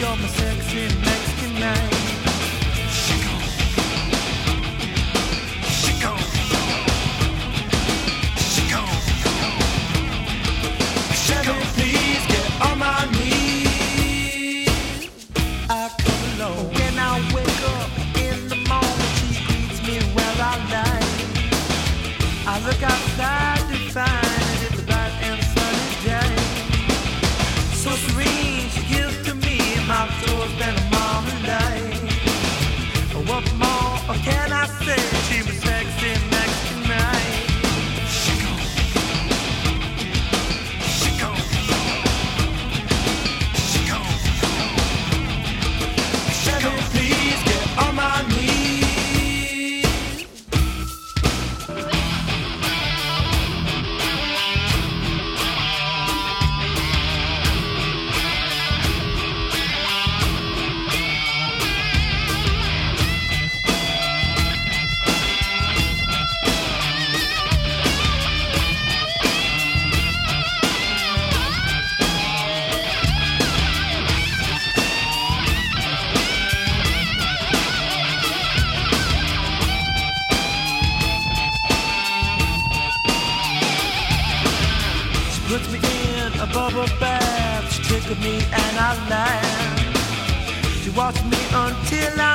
you're my sexy Mexican name. Please get on my knees. I come alone when I wake up in the morning. She greets me where I lie. I look outside to find it is a bright and sunny day. So serene, she gives to me my toast and a marmalade. What more can I say? She was sexy next to night. Please get on my knees. Puts me in a bubble bath. She tickled me and I laughed. She watched me until I